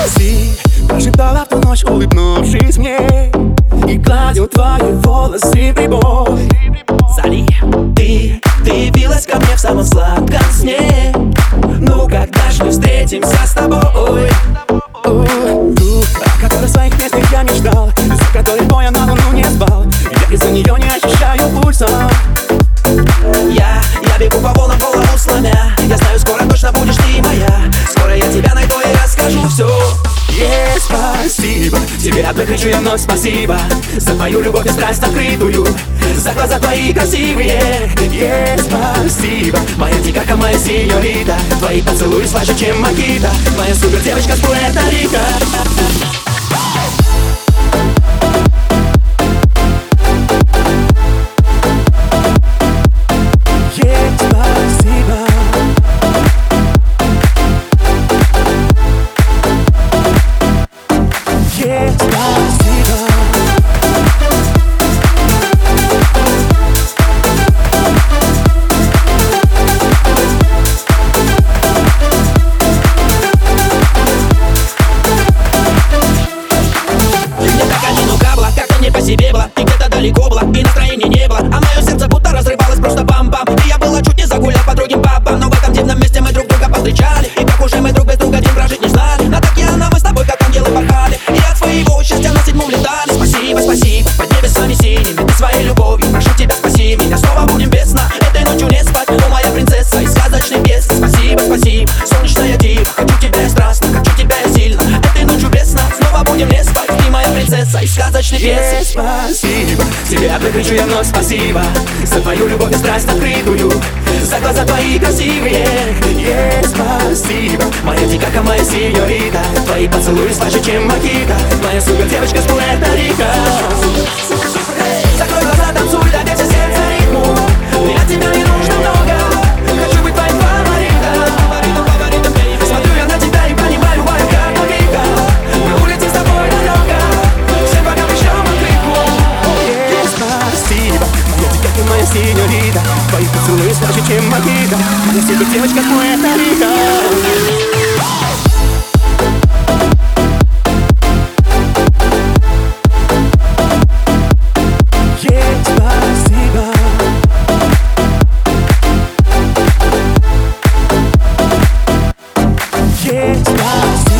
Спаси, прошептала в ту ночь, улыбнувшись мне, и гладил твои волосы прибой. Зали. Ты явилась ко мне в самом сладком сне. Ну когда ж мы встретимся с тобой? Ту, о которой в своих песнях я мечтал, за которой боя на луну не спал. Я из-за нее не ощущаю пульса. Я бегу по волнам, голову сломя. Я знаю, скоро точно будешь ты моя. Скоро я тебя найду и расскажу все. Спасибо, тебе одной кричу я вновь спасибо за твою любовь и страсть открытую, за глаза твои красивые. Спасибо, моя дикака, моя сеньорита. Твои поцелуи слаще, чем мохито. Моя супер девочка с Пуэрто-Рико. Тебе было, ты где-то далеко была, и настроения не было, а мое сердце будто разрывалось просто бам-бам. И я была чуть не загулял по другим пабам, но в этом дивном месте мы друг друга повстречали. И как уже мы друг без друга день прожить не знали. На океана мы с тобой как ангелы порхали, и от своего счастья на седьмом летали. Спасибо, спасибо, под небесами синими, ты своей любовью, прошу тебя, спаси меня. Снова будем без сна, этой ночью не спать, о моя принцесса из сказочной песни. Спасибо, спасибо, солнечная дива, хочу тебя я страстно, хочу тебя я сильно. Этой ночью без сна, снова будем не спать, ты моя принцесса из сказочной песни. Спасибо, тебе одной кричу я вновь спасибо за твою любовь и страсть открытую, за глаза твои красивые. Спасибо, моя дикака, моя сеньорита. Твои поцелуи слаще, чем мохито. Моя супер девочка с Пуэрто-Рико. Закрой глаза, танцуй, добейся сердца ритму. Мне от тебя не нужно много, хочу быть твоим фаворитом. Смотрю я на тебя и понимаю, моя карта века. Мы улетим с тобой далеко, всем богам пришлем открытку. Спасибо, моя дикака, моя сеньорита. Твои поцелуи слаще, чем мохито. Моя супер девочка с Пуэрто-Рико. Спасибо.